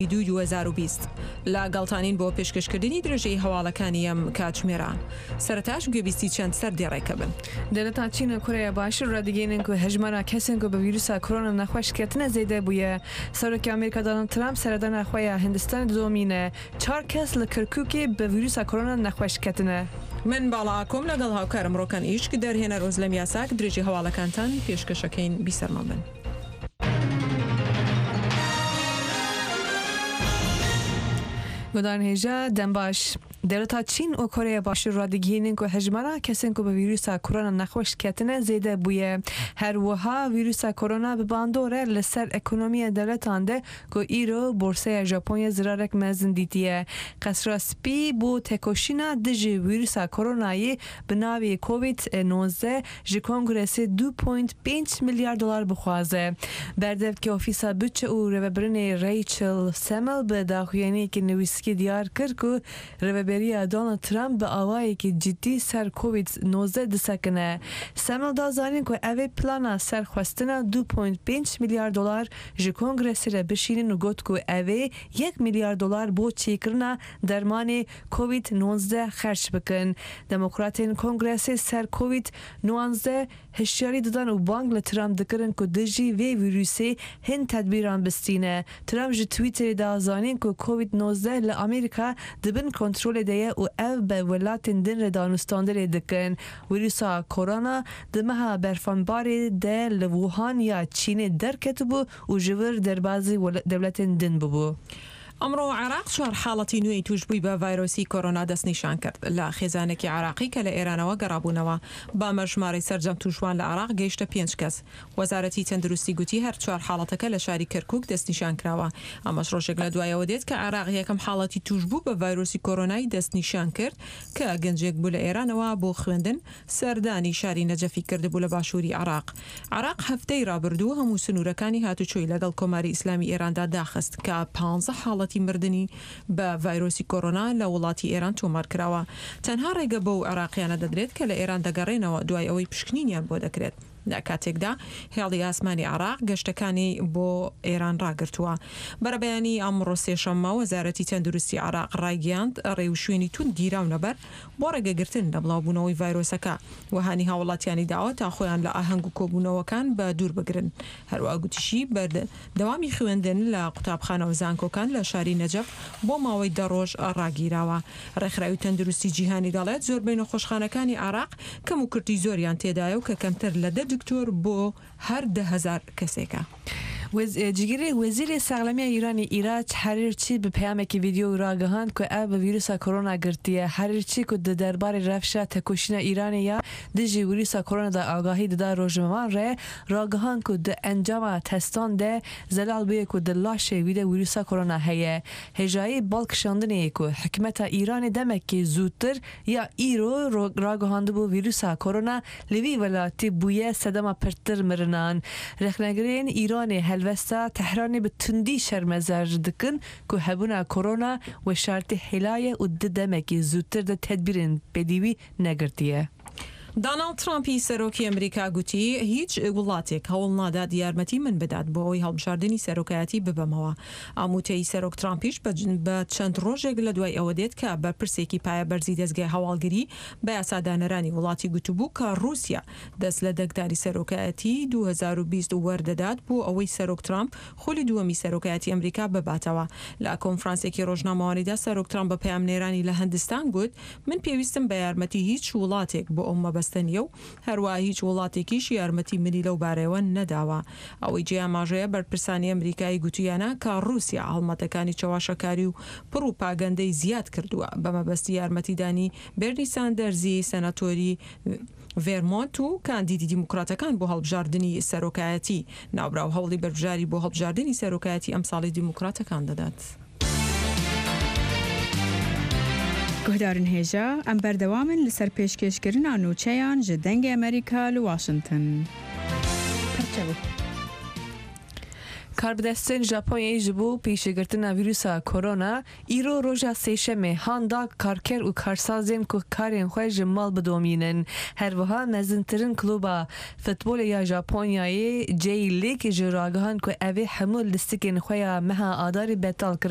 2020 لا گەڵتانین بۆ پێشکەشکردنی درێژەی هەواڵەکانی ئەم کاتژمێرە سەرەتاش گوێبیستی چەند سەردی ڕێکەبن. دەرەتا چینە کورەیە باشوور ڕادگەینن و هەژمارە کەسن بە ڤیروسا کۆرۆنا نەخۆشکردنە زەیدە بووە. سەرۆکی ئەمریکا دۆناڵد ترامپ سەردەنا خۆیان هندستان دۆمینە 4 کەس لە کەرکووکێ بە ڤیروسا کۆرۆنا نەخۆشکردنە. من باڵا کۆم لەگەڵ هاوکارم ڕۆکان ئیشک دەرهێنەر ئۆزلەم یاساک درێژی هەواڵەکانتان پێشکەشەکەین بیسەرمان بن. گودان هێژە دەم باش دەرەتا چین و کۆرەیە باشوور ڕادگەینن و هەژمارە کەسن و بە ڤیروسا کۆرۆنا نەخۆشکردنە زەیدە بووە. هەروەها ڤیروسا کۆرۆنا بباندۆرە لەسەر ئەکۆنۆمیە دەوڵەتاندا و ئیرۆ بۆرسەیە ژاپۆنیا زرارێک مەزن دیتیە. قەسرا سپی بۆ تێکۆشینا دژی ڤیروسا کۆرۆنایە بناوی کۆڤید-19 ji کۆنگرێسê 2.5 milyar dolar bixwaze. Berdevkê Ofîsa Bütçe û Rêvebirinê Rachel Semmel bi daxuyaniyekî nivîskî diyar kir ku rêveberiya Donald Trump bi awayekî ciddî ser Covid-19 disekine. Semmel da zanîn ku ev ê plana serxwestina 2.5 milyar dolar ji Kongresê re bişînin û got ku ev ê 1 milyar dolar بۆ çêkirina dermanê Covid-19 xerç bikin. Demokratên Kongresê ser Covid-19 hişyarî didan û bang li Trump dikirin ku dijî vê vîrusê hin tedbîran bistîne. Trump ji Twitterê da zanîn ku Covid-19 li Amerîka dibin kontrolê de ye û ev be welatên din re danûstandirê dikin. Vîrusa korona di meha berfanbarê de li Wuhan ya Çînê derketibû û ji vir derbasî dewletên din bibû. ئەمڕۆ عێراق 4 حاڵەتی نوێی توشبووی بە ڤایرۆسی کۆرۆنا دەستنیشان کرد لە خێزانێکی عێراقی کە لە ئێرانەوە گەڕابوونەوە. بامە ژمارەی سەرجەم توشوان لە عێراق گەیشتە 5 کەس. وەزارەتی تەندروستی گوتی هەر 4 حاڵەتەکە لە شاری کەرکووک دەستنیشان کراوە. ئەمەش ڕۆژێک لە دوایەوە دێت کە عێراق یەکەم حاڵەتی توشبوو بە ڤایرۆسی کۆرۆنای دەستنیشان کرد کە گەنجێک بوو لە ئێرانەوە بۆ خوێندن سەردانی شاری نەجەفی کردبوو لە باشووری عێراق. عێراق هەفتەی ڕابردوو هەموو سنوورەکانی هاتوچۆی لەگەڵ کۆماری ئیسلامی ئێراندا داخست کە 15 حاڵەتی مردنی بە ڤایرۆسی کۆرۆنا لە وڵاتی ئێران تۆمار کراوە. تەنها ڕێگە بۆ عێراقیانە دەدرێت کە لە ئێران دەگەڕێنەوە دوای ئەوەی پشکنینیان بۆ دەکرێت. لە کاتێکدا هێڵی ئاسمانی عێراق گەشتەکانی بۆ ئێران ڕاگرتووە. بەرەبەیانی ئەمڕۆ سێشەممە وەزارەتی تەندروستی عێراق ڕایگەیاند ڕێوشوێنی تون گیراونەبەر بۆ ڕێگەگرتن لە بڵاوبوونەوەی ڤایرۆسەکە وهانی هاوڵاتیانی داوە تا خۆیان لە ئاهەنگ و کۆبوونەوەکان بە دوور بگرن. هەروە گوتیشی دەوامی خوێندن لە قوتابخانە و زانکۆکان لە شاری نەجەف بۆ ماوەی 10 ڕۆژ ڕاگیراوە. ڕێکخراوی تەندروستی جیهانی دەڵێت زۆربەی نەخۆشخانەکانی عێراق کەم و کورتی زۆریان تێدایە و کە کەمتر لە دکتۆر بۆ هەر 10,000 کەسێکە. جگیری وزیر ساغلمی ایرانی ایراد حریرچی به پیامکی ویدیو راگهاند که اب ویروس کرونا گرتیه. حریرچی که درباره رفشا تکوشینا ایرانی یا دیجی ویروس کرونا دا آگاهی داده روزنامه ره راگهاند که د انجام تستان ده زلال بیه که دلاش ویده ویروس کرونا هیه. هجایی بالکشاندنی که حکمت ایرانی دمکی زودتر یا ایرو راگهاند بو ویروس کرونا لوی ولاتی بویه صدام پرتر مرنان. رخنگرین ایرانی هلوستا تهرانی به تندی شرمزار دکن که هبونا کرونا و شرط حلایه و دمکی زودتر ده تدبیرین بدیوی نگرتیه. دانالد ترامپی سەرۆکی ئەمریکا گوتی هیچ وڵاتێک هەوڵ نادات یارمەتی من بدات بۆ ئەوەی هەڵبژاردننی سەرۆکایەتی ببەمەوە. ئاموتەی سەرۆک ترامپیش بە چەند ڕۆژێک لە دوای ئەوە دێت کە بە پرسێکی پایە بەرزی دەستگای هەواڵگری بە یاسادانەرانی وڵاتی گوتوبوو کە رووسیا دەست لە دەنگداری سەرۆکایەتی 2020 وەردەدات بۆ ئەوەی سەرۆک ترامپ خۆلی دووەمی سەرۆکایەتی ئەمریکا بباتەوە. لە کۆنفرانسێکی ڕۆژنامەوانیدا سەرۆک ترامپ بە پەیامنێرانی لە هەندستان گوت من پێویستم بە یارمەتی هیچ وڵاتێک بۆ ئەو بەستنیە و هەروە هیچ وڵاتێکیش یارمەتی منی لەو بارەوە نەداوە. ئەوەی جیاماژەیە بەرپرسانی ئەمریکایی گوتویانە کە رووسیا هەڵمەتەکانی چاواشەکاری و پروپاگەندەی زیاد کردووە بە مەبەستی یارمەتیدانی بێرنی ساندەرزی سەناتۆری ڤێرمۆنت و کاندیدی دیموکراتەکان بۆ هەڵبژاردننی سەرۆکایەتی ناوبراو هەوڵی بەربژاری بۆ هەڵبژاردننی سەرۆکایەتی ئەمساڵی دیموکراتەکان دەدات. گهدارن هێژە ئەم بەردەوامن لەسەر پێشکەشکردنا نوچەیان ji dengê Amerîka li Washington. کاربدەستن ژاپۆنیای ji bo pêşgirtina vîrusa korona îro roja sêşemê handa karker û karsazên ku karên xwe ji mal bidomînin. Herwiha mezintirin kloba futbolê ya Japonyayê J League ji ragihan ku ev ê hemû listikên xwe ya meha adarê betal kirin.